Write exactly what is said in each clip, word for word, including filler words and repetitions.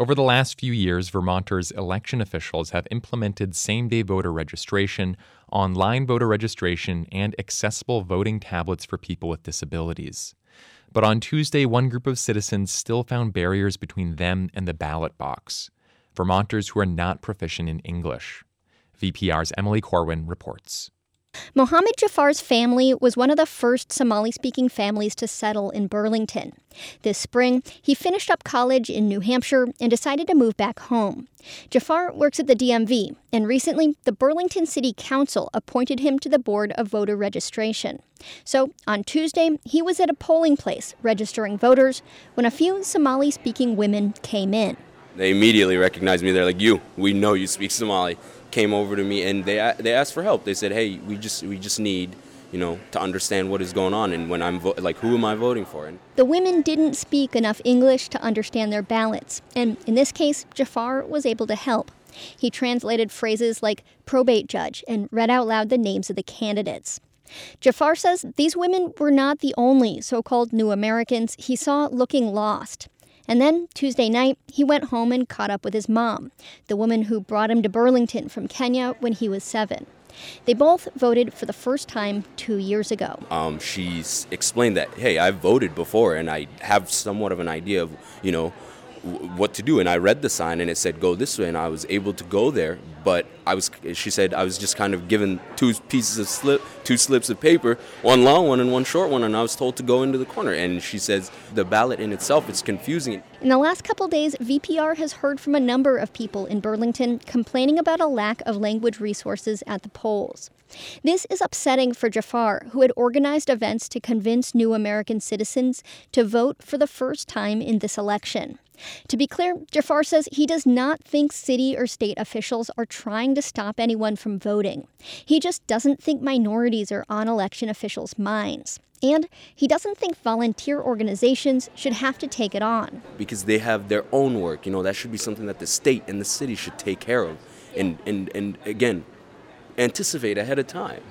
Over the last few years, Vermonters' election officials have implemented same-day voter registration, online voter registration, and accessible voting tablets for people with disabilities. But on Tuesday, one group of citizens still found barriers between them and the ballot box. Vermonters who are not proficient in English. V P R's Emily Corwin reports. Mohammed Jafar's family was one of the first Somali-speaking families to settle in Burlington. This spring, he finished up college in New Hampshire and decided to move back home. Jafar works at the D M V, and recently, the Burlington City Council appointed him to the Board of Voter Registration. So, on Tuesday, he was at a polling place registering voters when a few Somali-speaking women came in. They immediately recognized me. They're like, you, we know you speak Somali. Came over to me and they they asked for help. They said, hey, we just we just need, you know, to understand what is going on and when I'm vo- like, who am I voting for? And the women didn't speak enough English to understand their ballots. And in this case, Jafar was able to help. He translated phrases like probate judge and read out loud the names of the candidates. Jafar says these women were not the only so-called new Americans he saw looking lost. And then, Tuesday night, he went home and caught up with his mom, the woman who brought him to Burlington from Kenya when he was seven. They both voted for the first time two years ago. Um, she's explained that, hey, I've voted before and I have somewhat of an idea of, you know, w- what to do. And I read the sign and it said, go this way. And I was able to go there. But I was, she said, I was just kind of given two pieces of slip, two slips of paper, one long one and one short one. And I was told to go into the corner. And she says the ballot in itself is confusing. In the last couple days, V P R has heard from a number of people in Burlington complaining about a lack of language resources at the polls. This is upsetting for Jafar, who had organized events to convince new American citizens to vote for the first time in this election. To be clear, Jafar says he does not think city or state officials are trying to stop anyone from voting. He just doesn't think minorities are on election officials' minds. And he doesn't think volunteer organizations should have to take it on. Because they have their own work. You know, that should be something that the state and the city should take care of. And, and, and again, anticipate ahead of time.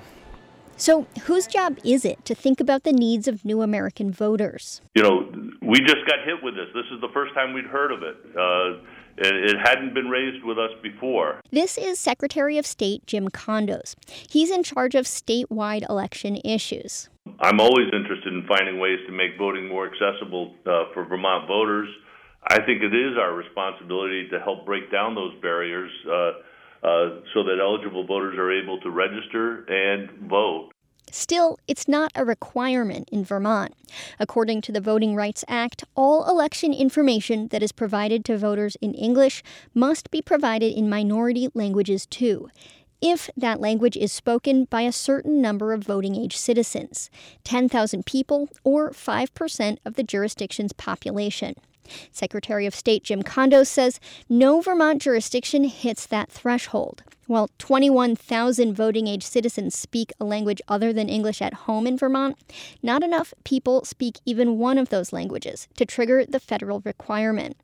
So whose job is it to think about the needs of new American voters? You know, we just got hit with this. This is the first time we'd heard of it. Uh, it, it hadn't been raised with us before. This is Secretary of State Jim Kondos. He's in charge of statewide election issues. I'm always interested in finding ways to make voting more accessible uh, for Vermont voters. I think it is our responsibility to help break down those barriers uh, uh, so that eligible voters are able to register and vote. Still, it's not a requirement in Vermont. According to the Voting Rights Act, all election information that is provided to voters in English must be provided in minority languages too, if that language is spoken by a certain number of voting-age citizens, ten thousand people or five percent of the jurisdiction's population. Secretary of State Jim Kondos says no Vermont jurisdiction hits that threshold. While twenty-one thousand voting-age citizens speak a language other than English at home in Vermont, not enough people speak even one of those languages to trigger the federal requirement.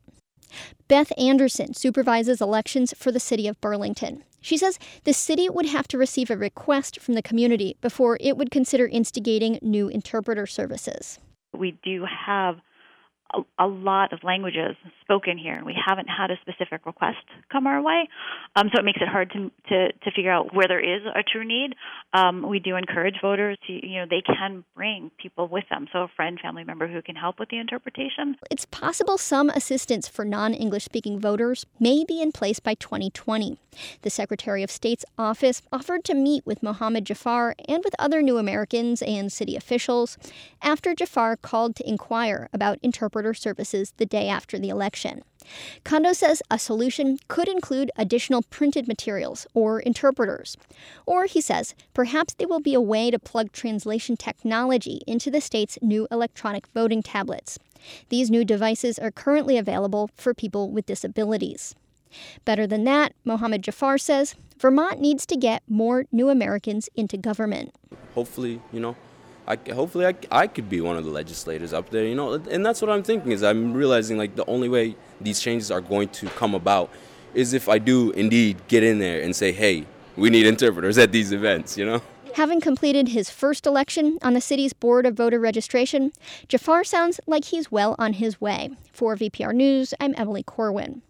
Beth Anderson supervises elections for the city of Burlington. She says the city would have to receive a request from the community before it would consider instigating new interpreter services. We do have a, a lot of languages spoken here, and we haven't had a specific request come our way. Um, so it makes it hard to, to to figure out where there is a true need. Um, we do encourage voters to, you know, they can bring people with them, so a friend, family member who can help with the interpretation. It's possible some assistance for non-English speaking voters may be in place by twenty twenty. The Secretary of State's office offered to meet with Mohammed Jafar and with other new Americans and city officials after Jafar called to inquire about interpreter services the day after the election. Kondos says a solution could include additional printed materials or interpreters. Or, he says, perhaps there will be a way to plug translation technology into the state's new electronic voting tablets. These new devices are currently available for people with disabilities. Better than that, Mohammed Jafar says, Vermont needs to get more new Americans into government. Hopefully, you know, I, hopefully I, I could be one of the legislators up there, you know, and that's what I'm thinking is I'm realizing like the only way these changes are going to come about is if I do indeed get in there and say, hey, we need interpreters at these events, you know. Having completed his first election on the city's Board of Voter Registration, Jafar sounds like he's well on his way. For V P R News, I'm Emily Corwin.